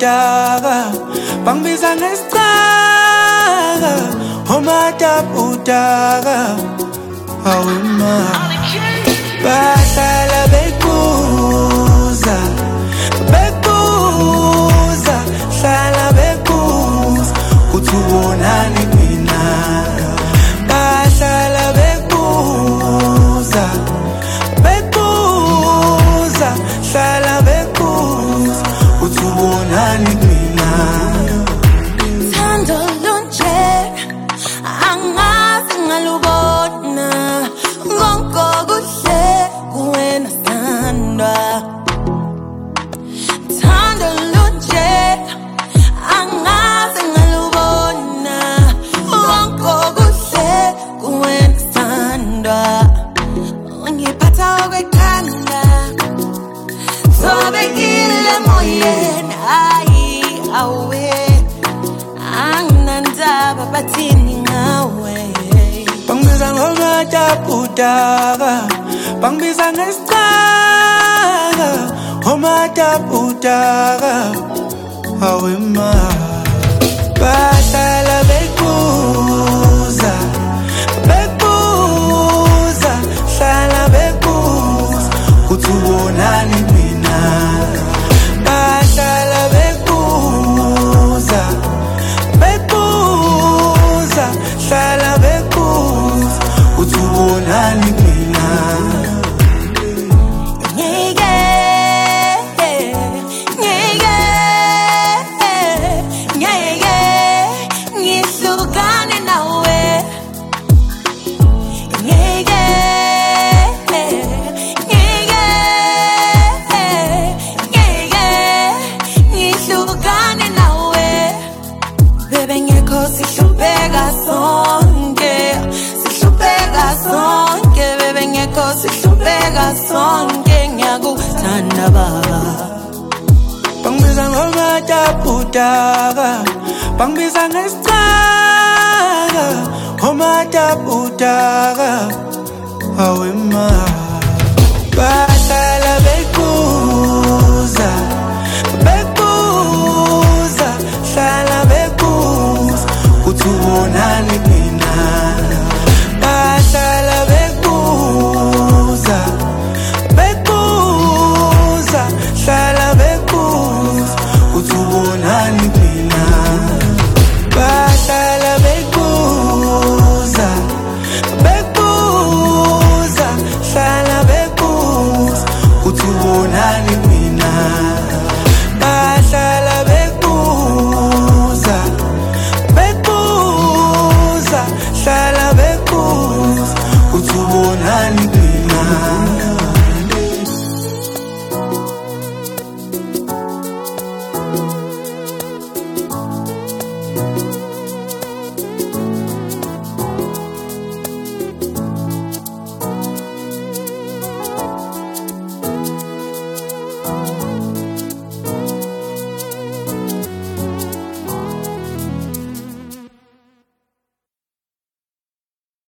utaka bangibiza ngesicaka utaka hawe ma bahlala bekuza hlala bekuza uthi ubonani mina bahlala bekuza hlala bekuza uthi ubonani mina thando lonje angazi ngalubona konke kuhle kuwena sandwa thando lonje angazi ngalubona konke kuhle kuwena sandwa ungiphatha okwekhanda sobekile moyeni ayi awe anginandaba bathini ngawe bangibiza utaka bangibiza ngesicaka utaka hawe ma bahlala bekuza hlala bekuza uthi ubonani mina bahlala bekuza hlala bekuza uthi ubonani mina ngihlukane nawe ngihlukane nawe bebe ngekho sihlupheka sonke bebe ngekho sihlupheka sonke ngiyakuthanda baba bangibiza utaka bangibiza ngesicaka utaka hawe ma bahlala bekuza hlala bekuza uthi ubonani mina